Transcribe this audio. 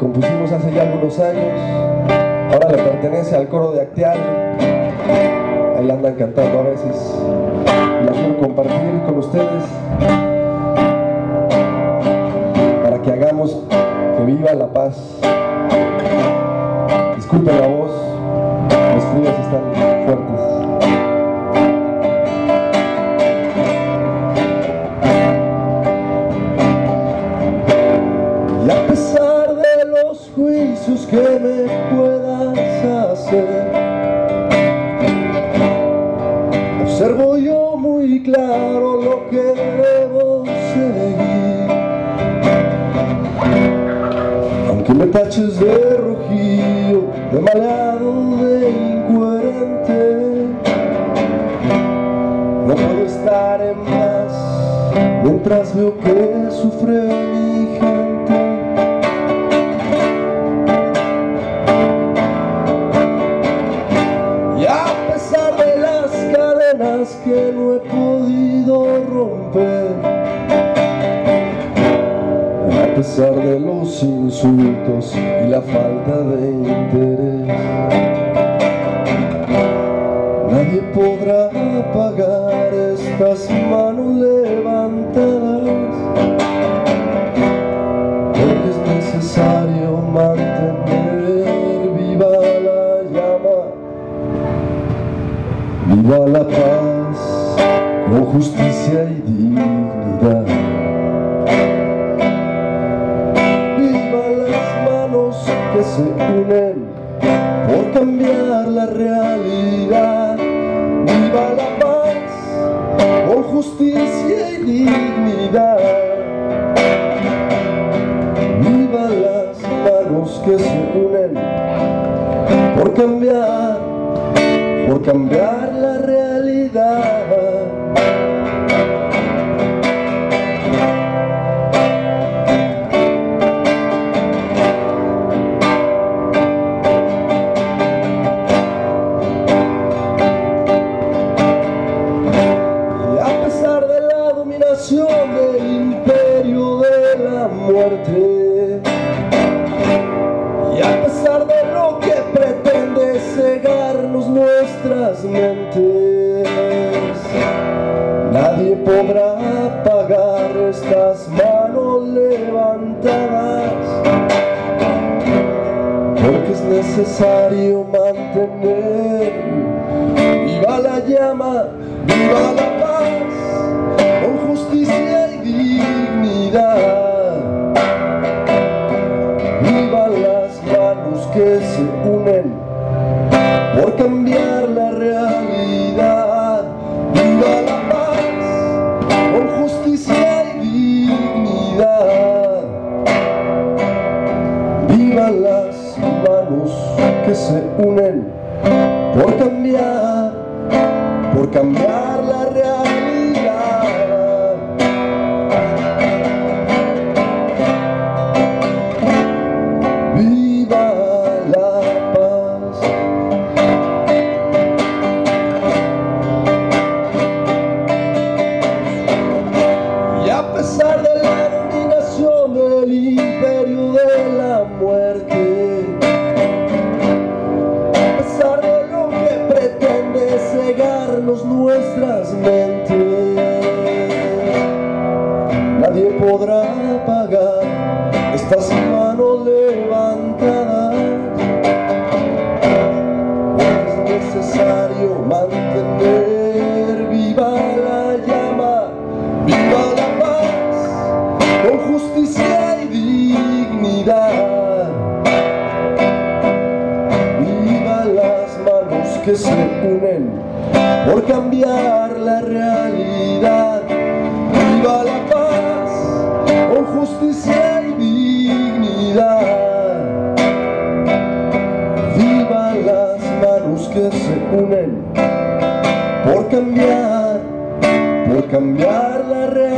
compusimos hace ya algunos años. Ahora le pertenece al coro de Acteal. Ahí la andan cantando a veces. La quiero compartir con ustedes para que hagamos que viva la paz. Disculpen la voz, los fríos están fuertes. Y a pesar de los juicios que me puedas hacer, observo yo muy claro lo que debo seguir. Aunque me taches de rojillo, de maleado, de incoherente, no puedo estar en paz mientras veo que sufre mi gente. Y a pesar de las cadenas que no he podido romper, a pesar de los insultos y la falta de interés, nadie podrá apagar estas manos levantadas, porque es necesario mantener viva la llama, viva la paz con justicia y dignidad. Que se unen por cambiar la realidad. Viva la paz con justicia y dignidad. Viva las manos que se unen por cambiar la realidad. Del imperio de la muerte, y a pesar de lo que pretende cegarnos nuestras mentes, nadie podrá apagar estas manos levantadas, porque es necesario mantener viva la llama, viva la paz con justicia y dignidad. Viva las manos que se unen por cambiar la realidad. Viva la paz con justicia y dignidad. Viva las manos que se unen por cambiar la realidad. El imperio de la muerte, a pesar de lo que pretende cegarnos nuestras mentes, nadie podrá apagar estas manos levantadas, porque es necesario mantener viva la llama, viva la paz con justicia y dignidad. Viva las manos que se unen por cambiar la realidad. Viva la paz con justicia y dignidad. Viva las manos que se unen por cambiar la realidad.